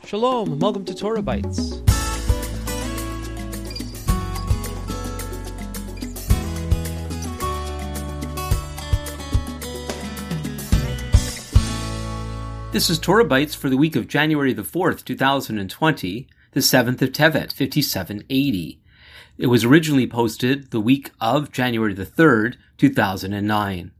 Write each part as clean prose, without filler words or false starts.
Shalom, and welcome to Torah Bites. This is Torah Bites for the week of January the 4th, 2020, the 7th of Tevet, 5780. It was originally posted the week of January the 3rd, 2009.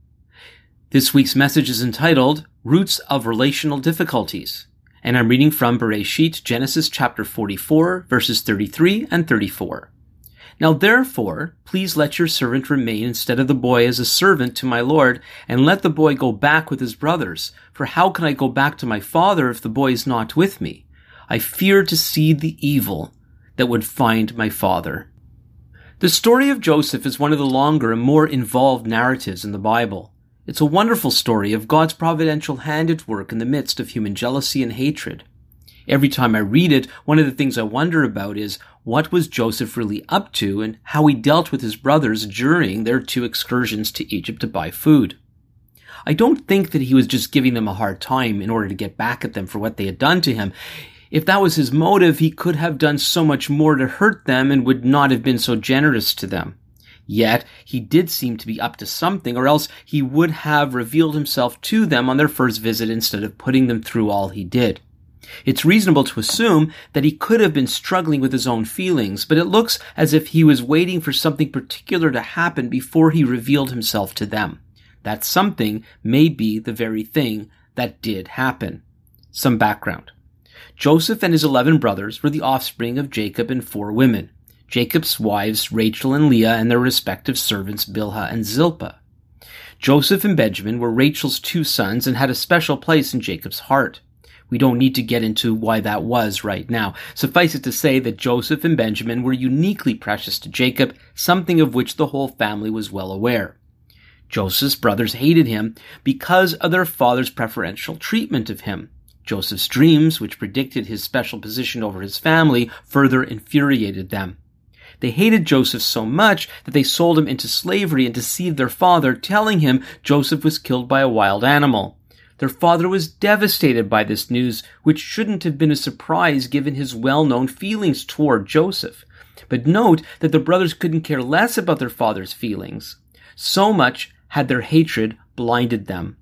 This week's message is entitled, Roots of Relational Difficulties, and I'm reading from Bereshit, Genesis chapter 44, verses 33 and 34. Now therefore, please let your servant remain instead of the boy as a servant to my Lord, and let the boy go back with his brothers. For how can I go back to my father if the boy is not with me? I fear to see the evil that would find my father. The story of Joseph is one of the longer and more involved narratives in the Bible. It's a wonderful story of God's providential hand at work in the midst of human jealousy and hatred. Every time I read it, one of the things I wonder about is, what was Joseph really up to and how he dealt with his brothers during their 2 excursions to Egypt to buy food? I don't think that he was just giving them a hard time in order to get back at them for what they had done to him. If that was his motive, he could have done so much more to hurt them and would not have been so generous to them. Yet, he did seem to be up to something, or else he would have revealed himself to them on their first visit instead of putting them through all he did. It's reasonable to assume that he could have been struggling with his own feelings, but it looks as if he was waiting for something particular to happen before he revealed himself to them. That something may be the very thing that did happen. Some background. Joseph and his 11 brothers were the offspring of Jacob and 4 women. Jacob's wives, Rachel and Leah, and their respective servants, Bilhah and Zilpah. Joseph and Benjamin were Rachel's 2 sons and had a special place in Jacob's heart. We don't need to get into why that was right now. Suffice it to say that Joseph and Benjamin were uniquely precious to Jacob, something of which the whole family was well aware. Joseph's brothers hated him because of their father's preferential treatment of him. Joseph's dreams, which predicted his special position over his family, further infuriated them. They hated Joseph so much that they sold him into slavery and deceived their father, telling him Joseph was killed by a wild animal. Their father was devastated by this news, which shouldn't have been a surprise given his well-known feelings toward Joseph. But note that the brothers couldn't care less about their father's feelings. So much had their hatred blinded them.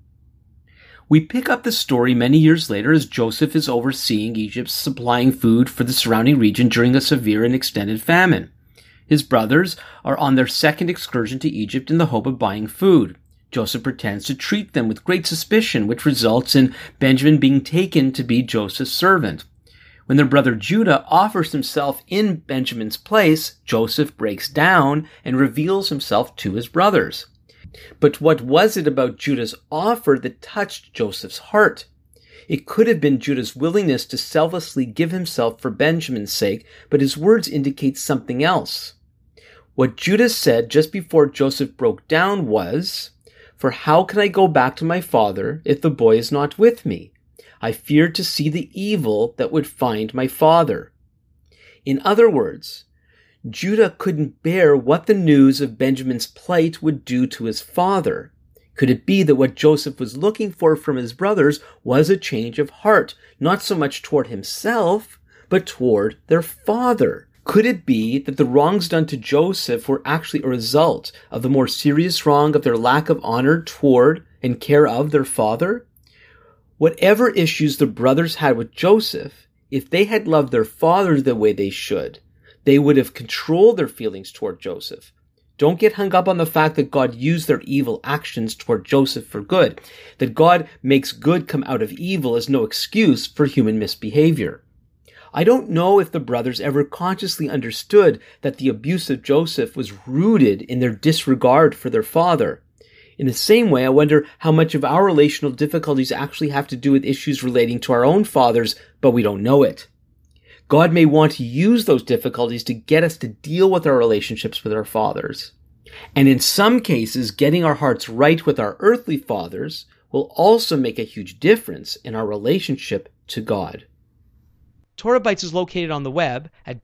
We pick up the story many years later as Joseph is overseeing Egypt's supplying food for the surrounding region during a severe and extended famine. His brothers are on their 2nd excursion to Egypt in the hope of buying food. Joseph pretends to treat them with great suspicion, which results in Benjamin being taken to be Joseph's servant. When their brother Judah offers himself in Benjamin's place, Joseph breaks down and reveals himself to his brothers. But what was it about Judah's offer that touched Joseph's heart? It could have been Judah's willingness to selflessly give himself for Benjamin's sake, but his words indicate something else. What Judah said just before Joseph broke down was, "For how can I go back to my father if the boy is not with me? I fear to see the evil that would find my father." In other words, Judah couldn't bear what the news of Benjamin's plight would do to his father. Could it be that what Joseph was looking for from his brothers was a change of heart, not so much toward himself, but toward their father? Could it be that the wrongs done to Joseph were actually a result of the more serious wrong of their lack of honor toward and care of their father? Whatever issues the brothers had with Joseph, if they had loved their father the way they should, they would have controlled their feelings toward Joseph. Don't get hung up on the fact that God used their evil actions toward Joseph for good. That God makes good come out of evil is no excuse for human misbehavior. I don't know if the brothers ever consciously understood that the abuse of Joseph was rooted in their disregard for their father. In the same way, I wonder how much of our relational difficulties actually have to do with issues relating to our own fathers, but we don't know it. God may want to use those difficulties to get us to deal with our relationships with our fathers. And in some cases, getting our hearts right with our earthly fathers will also make a huge difference in our relationship to God. Torah Bites is located on the web at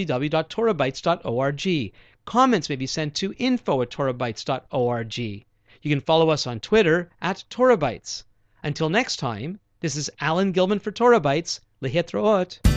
www.torahbites.org. Comments may be sent to info@torahbites.org. You can follow us on Twitter @TorahBites. Until next time, this is Alan Gilman for Torah Bites. Lehitraot.